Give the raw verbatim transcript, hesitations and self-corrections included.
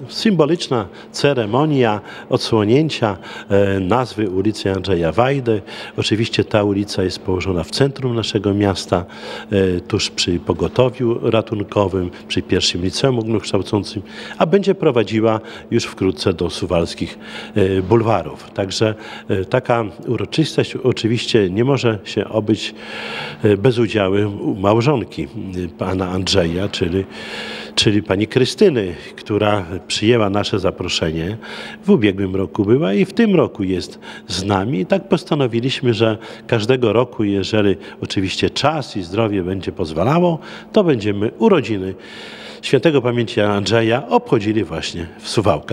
symboliczna ceremonia odsłonięcia e, nazwy ulicy Andrzeja Wajdy. Oczywiście ta ulica jest położona w centrum naszego miasta, e, tuż przy pogotowiu ratunkowym, przy pierwszym liceum ogólnokształcącym, a będzie prowadziła już wkrótce do suwalskich e, bulwarów. Także e, taka uroczystość oczywiście nie może się obyć e, bez udziału małżonki e, pana Andrzeja, czyli, czyli pani Krystyny, która przyjęła nasze zaproszenie. W ubiegłym roku była i w tym roku jest z nami. I tak postanowiliśmy, że każdego roku, jeżeli oczywiście czas i zdrowie będzie pozwalało, to będziemy urodziny świętego pamięci Andrzeja obchodzili właśnie w Suwałkach.